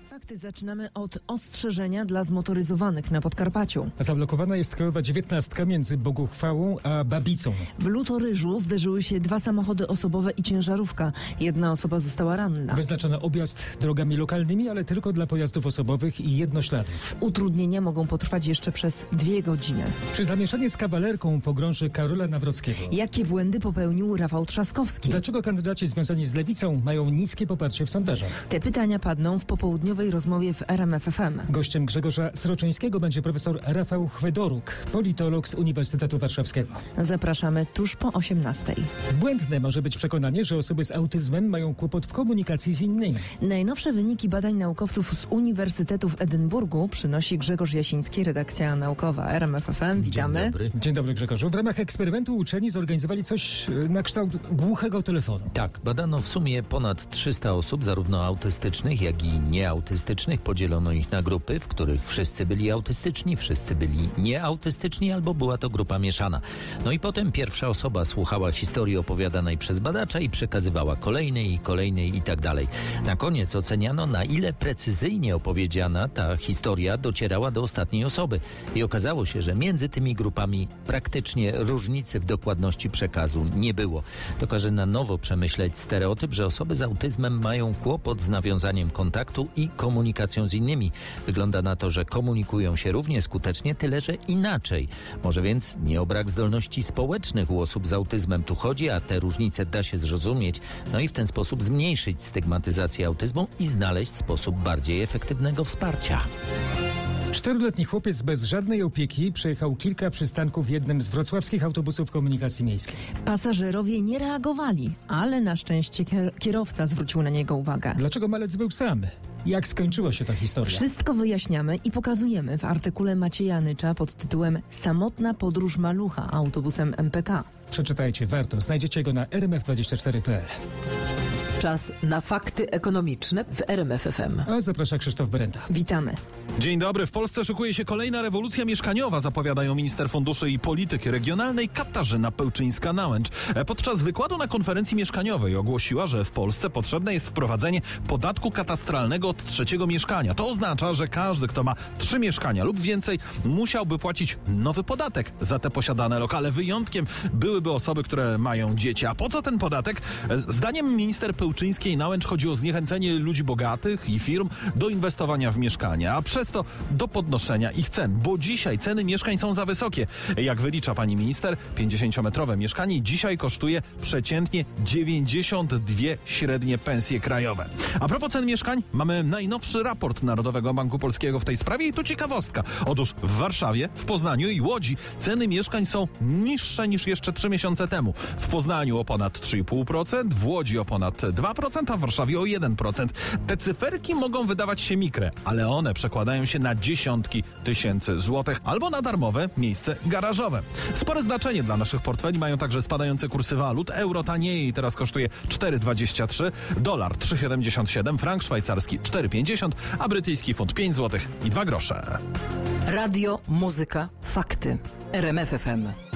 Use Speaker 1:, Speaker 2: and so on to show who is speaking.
Speaker 1: Fakty zaczynamy od ostrzeżenia dla zmotoryzowanych na Podkarpaciu.
Speaker 2: Zablokowana jest krajowa 19 między Boguchwałą a Babicą.
Speaker 1: W Lutoryżu zderzyły się dwa samochody osobowe i ciężarówka. Jedna osoba została ranna.
Speaker 2: Wyznaczono objazd drogami lokalnymi, ale tylko dla pojazdów osobowych i jednośladów.
Speaker 1: Utrudnienia mogą potrwać jeszcze przez 2 godziny.
Speaker 2: Czy zamieszanie z kawalerką pogrąży Karola Nawrockiego?
Speaker 1: Jakie błędy popełnił Rafał Trzaskowski?
Speaker 2: Dlaczego kandydaci związani z lewicą mają niskie poparcie w sondażach?
Speaker 1: Te pytania padną w popołudniowej rozmowie w RMF FM.
Speaker 2: Gościem Grzegorza Sroczyńskiego będzie profesor Rafał Chwedoruk, politolog z Uniwersytetu Warszawskiego.
Speaker 1: Zapraszamy tuż po 18:00.
Speaker 2: Błędne może być przekonanie, że osoby z autyzmem mają kłopot w komunikacji z innymi.
Speaker 1: Najnowsze wyniki badań naukowców z Uniwersytetu w Edynburgu przynosi Grzegorz Jasiński, redakcja naukowa RMF FM. Witamy.
Speaker 3: Dzień dobry.
Speaker 2: Dzień dobry, Grzegorzu. W ramach eksperymentu uczeni zorganizowali coś na kształt głuchego telefonu.
Speaker 3: Tak, badano w sumie ponad 300 osób, zarówno autystycznych, jak i nieautystycznych. Podzielono ich na grupy, w których wszyscy byli autystyczni, wszyscy byli nieautystyczni, albo była to grupa mieszana. No i potem pierwsza osoba słuchała historii opowiadanej przez badacza i przekazywała kolejnej i tak dalej. Na koniec oceniano, na ile precyzyjnie opowiedziana ta historia docierała do ostatniej osoby. I okazało się, że między tymi grupami praktycznie różnicy w dokładności przekazu nie było. To każe na nowo przemyśleć stereotyp, że osoby z autyzmem mają kłopot z nawiązaniem kontaktu i komunikacją z innymi. Wygląda na to, że komunikują się równie skutecznie, tyle że inaczej. Może więc nie o brak zdolności społecznych u osób z autyzmem tu chodzi, a te różnice da się zrozumieć, no i w ten sposób zmniejszyć stygmatyzację autyzmu i znaleźć sposób bardziej efektywnego wsparcia.
Speaker 2: 4-letni chłopiec bez żadnej opieki przejechał kilka przystanków jednym z wrocławskich autobusów komunikacji miejskiej.
Speaker 1: Pasażerowie nie reagowali, ale na szczęście kierowca zwrócił na niego uwagę.
Speaker 2: Dlaczego malec był sam? Jak skończyła się ta historia?
Speaker 1: Wszystko wyjaśniamy i pokazujemy w artykule Macieja Anycza pod tytułem Samotna podróż malucha autobusem MPK.
Speaker 2: Przeczytajcie, warto. Znajdziecie go na rmf24.pl.
Speaker 4: Czas na fakty ekonomiczne w RMF FM.
Speaker 2: A zaprasza Krzysztof Berenda.
Speaker 1: Witamy.
Speaker 5: Dzień dobry. W Polsce szykuje się kolejna rewolucja mieszkaniowa, zapowiadają minister funduszy i polityki regionalnej Katarzyna Pełczyńska-Nałęcz. Podczas wykładu na konferencji mieszkaniowej ogłosiła, że w Polsce potrzebne jest wprowadzenie podatku katastralnego od trzeciego mieszkania. To oznacza, że każdy, kto ma 3 mieszkania lub więcej, musiałby płacić nowy podatek za te posiadane lokale. Wyjątkiem byłyby osoby, które mają dzieci. A po co ten podatek? Zdaniem minister Pełczyńskiej-Nałęcz chodzi o zniechęcenie ludzi bogatych i firm do inwestowania w mieszkania, a przez to do podnoszenia ich cen, bo dzisiaj ceny mieszkań są za wysokie. Jak wylicza pani minister, 50-metrowe mieszkanie dzisiaj kosztuje przeciętnie 92 średnie pensje krajowe. A propos cen mieszkań, mamy najnowszy raport Narodowego Banku Polskiego w tej sprawie i tu ciekawostka. Otóż w Warszawie, w Poznaniu i Łodzi ceny mieszkań są niższe niż jeszcze 3 miesiące temu. W Poznaniu o ponad 3,5%, w Łodzi o ponad 2%, a w Warszawie o 1%. Te cyferki mogą wydawać się mikre, ale one przekładają się na dziesiątki tysięcy złotych albo na darmowe miejsce garażowe. Spore znaczenie dla naszych portfeli mają także spadające kursy walut. Euro tanieje i teraz kosztuje 4,23, dolar 3,77, frank szwajcarski 4,50, a brytyjski funt 5 zł i 2 grosze.
Speaker 4: Radio, muzyka, fakty. RMF FM.